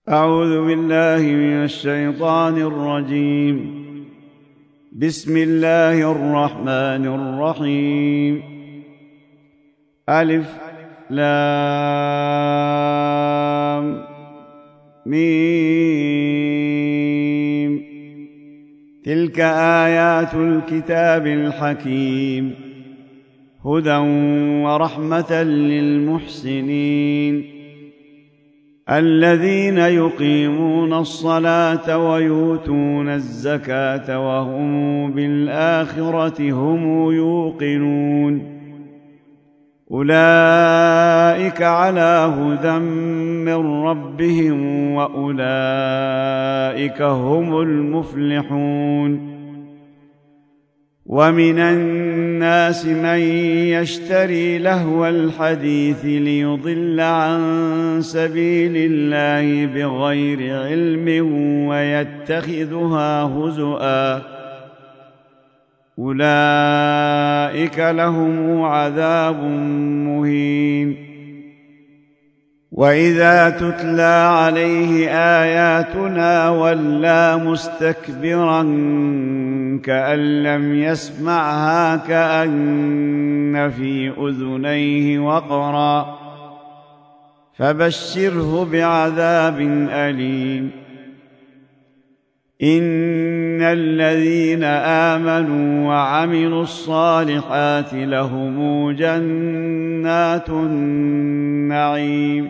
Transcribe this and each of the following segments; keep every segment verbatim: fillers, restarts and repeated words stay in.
أعوذ بالله من الشيطان الرجيم. بسم الله الرحمن الرحيم. ألف لام ميم. تلك آيات الكتاب الحكيم، هدى ورحمة للمحسنين الذين يقيمون الصلاة ويؤتون الزكاة وهم بالآخرة هم يوقنون. أولئك على هدى من ربهم وأولئك هم المفلحون. ومن الناس من يشتري لهو الحديث ليضل عن سبيل الله بغير علم ويتخذها هزؤا، أولئك لهم عذاب مهين. وإذا تتلى عليه آياتنا ولى مستكبرا كأن لم يسمعها كأن في أذنيه وقرا، فبشره بعذاب أليم. إن الذين آمنوا وعملوا الصالحات لهم جنات النعيم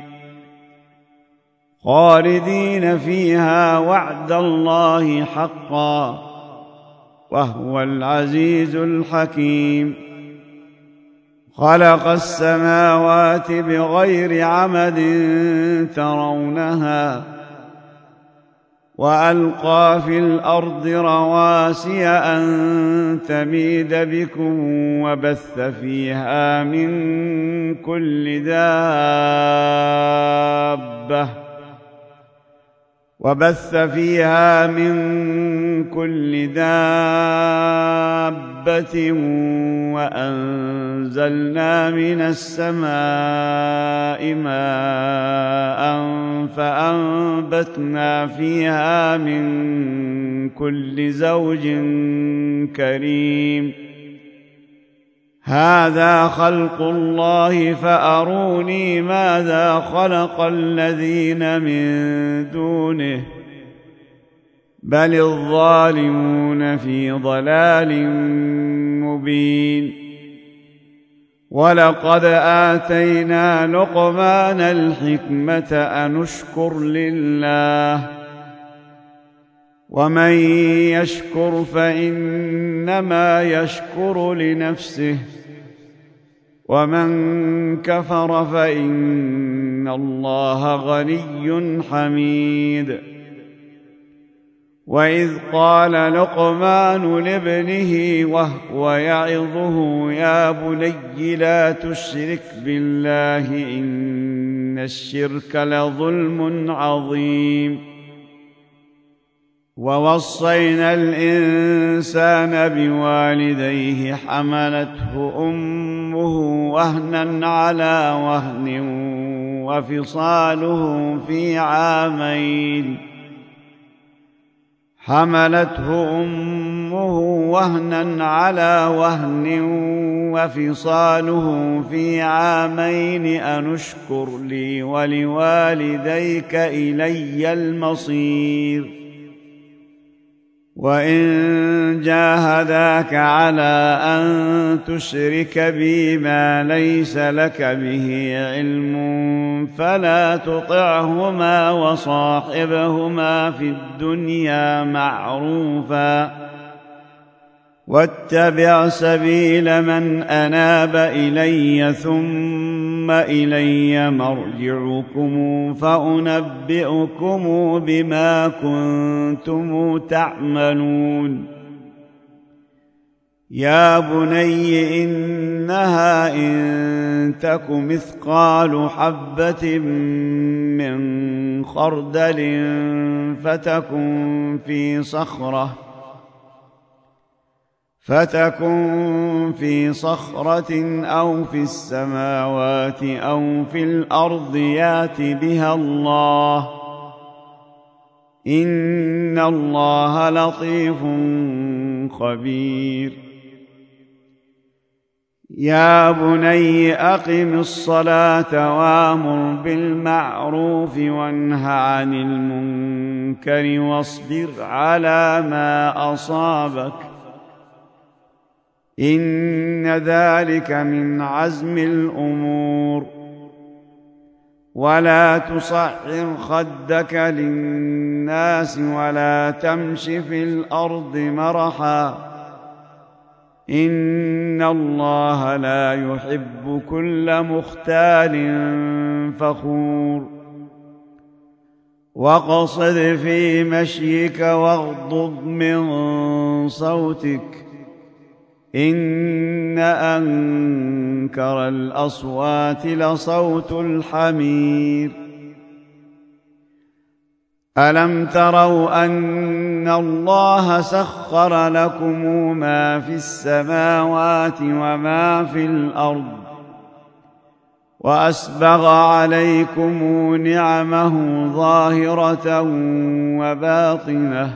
خالدين فيها وعد الله حقا، وهو العزيز الحكيم. خلق السماوات بغير عمد ترونها، وألقى في الأرض رواسي أن تميد بكم وبث فيها من كل دابة وبث فيها من كل دابة وأنزلنا من السماء ماء فأنبتنا فيها من كل زوج كريم. هذا خلق الله فأروني ماذا خلق الذين من دونه، بل الظالمون في ضلال مبين. ولقد آتينا لقمان الحكمة أن اشكر لله، ومن يشكر فإنما يشكر لنفسه، ومن كفر فإن الله غني حميد. وإذ قال لقمان لابنه وهو يعظه يا بني لا تشرك بالله إن الشرك لظلم عظيم. ووصينا الإنسان بوالديه حملته أمه وهنا على وهن وفصاله في عامين حملته أمه وهنا على وهن وفصاله في عامين أن اشكر لي ولوالديك إلي المصير. وإن جاهداك على أن تشرك بي ما ليس لك به علم فلا تطعهما وصاحبهما في الدنيا معروفا، واتبع سبيل من أناب إلي ثم إلي مرجعكم فأنبئكم بما كنتم تعملون. يا بني إنها إن تك مثقال حبة من خردل فتكن في صخرة فتكن في صخرة أو في السماوات أو في الأرض يأت بها الله إن الله لطيف خبير يا بني أقم الصلاة وأمر بالمعروف وانه عن المنكر واصبر على ما أصابك إن ذلك من عزم الأمور ولا تصعر خدك للناس ولا تمش في الأرض مرحا إن الله لا يحب كل مختال فخور واقصد في مشيك واغضض من صوتك إن أنكر الأصوات لصوت الحمير ألم تروا أن الله سخر لكم ما في السماوات وما في الأرض وأسبغ عليكم نعمه ظاهرة وباطنة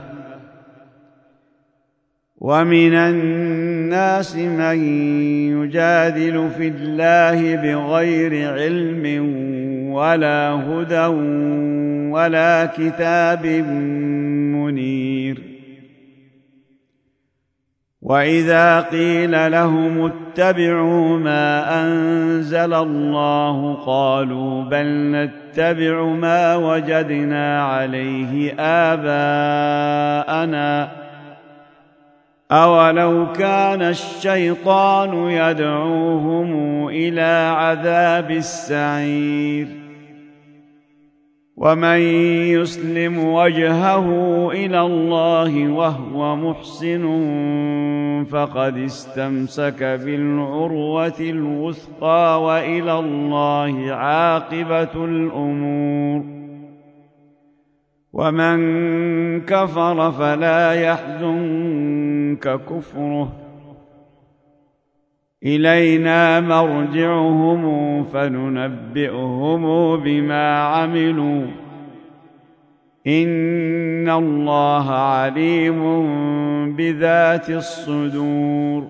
ومن الناس من يجادل في الله بغير علم ولا هدى ولا كتاب منير وإذا قيل لهم اتبعوا ما أنزل الله قالوا بل نتبع ما وجدنا عليه آباءنا أولو كان الشيطان يدعوهم إلى عذاب السعير ومن يسلم وجهه إلى الله وهو محسن فقد استمسك بالعروة الوثقى وإلى الله عاقبة الأمور ومن كفر فلا يحزنك كفره إلينا مرجعهم فننبئهم بما عملوا إن الله عليم بذات الصدور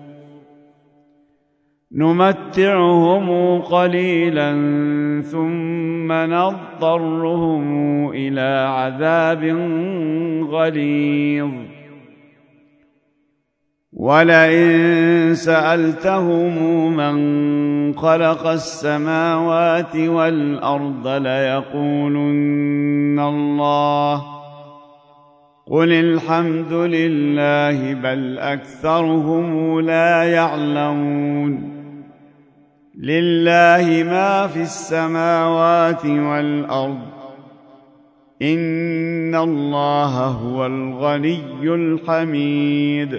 نمتعهم قليلا ثم نضطرهم إلى عذاب غليظ ولئن سألتهم من خلق السماوات والأرض ليقولن الله قل الحمد لله بل أكثرهم لا يعلمون لله ما في السماوات والأرض إن الله هو الغني الحميد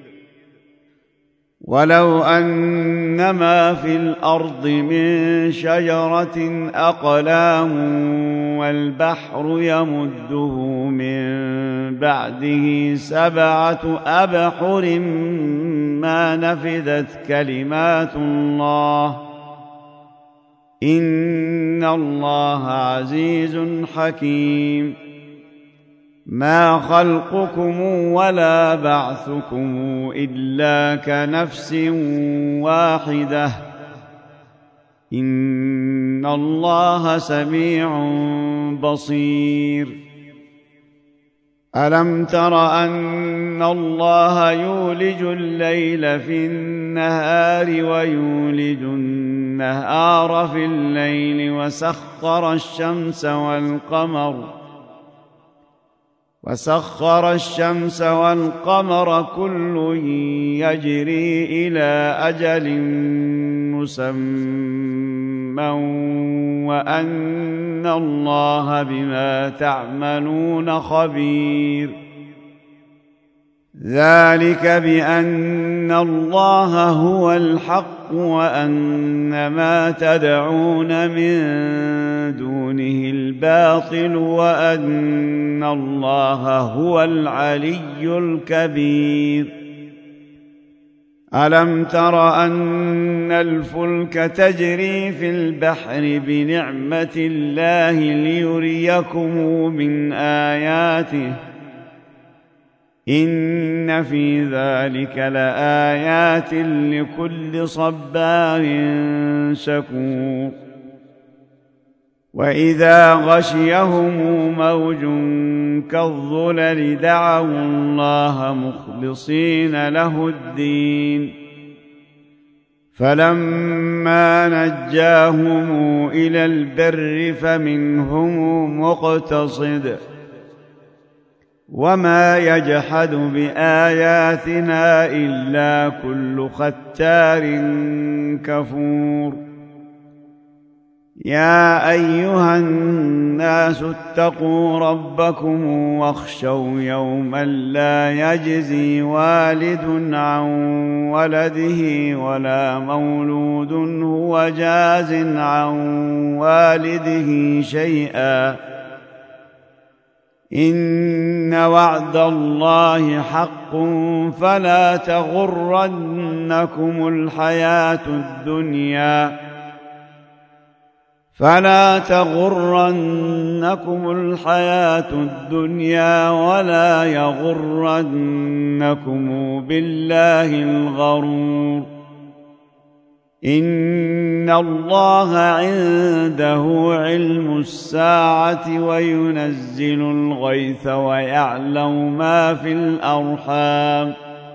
ولو أن ما في الأرض من شجرة أقلام والبحر يمده من بعده سبعة أبحر ما نفدت كلمات الله إن الله عزيز حكيم ما خلقكم ولا بعثكم إلا كنفس واحدة إن الله سميع بصير ألم تر أن الله يولج الليل في النهار ويولج النهار في الليل وسخر الشمس والقمر وسخر الشمس والقمر كل يجري إلى أجل مسمى وأن الله بما تعملون خبير ذلك بأن الله هو الحق وأن ما تدعون من دونه الباطل وأن الله هو العلي الكبير ألم تر أن الفلك تجري في البحر بنعمة الله ليريكم من آياته آياته إن في ذلك لآيات لكل صبار شكور وإذا غشيهم موج كالظلل دعوا الله مخلصين له الدين فلما نجاهم إلى البر فمنهم مقتصد وما يجحد بآياتنا إلا كل ختار كفور يا أيها الناس اتقوا ربكم واخشوا يوما لا يجزي والد عن ولده ولا مولود هو جاز عن والده شيئا إن وعد الله حق فلا تغرنكم الحياة الدنيا فلا تغرنكم الحياة الدنيا ولا يغرنكم بالله الغرور إن الله عنده علم الساعة وينزل الغيث ويعلم ما في الأرحام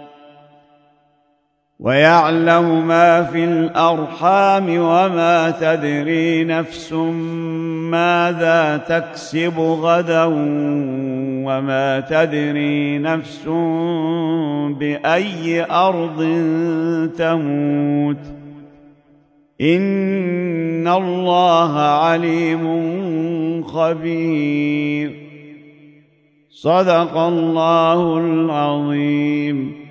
ويعلم ما في الأرحام وما تدري نفس ماذا تكسب غدا وما تدري نفس بأي أرض تموت إن الله عليم خبير صدق الله العظيم.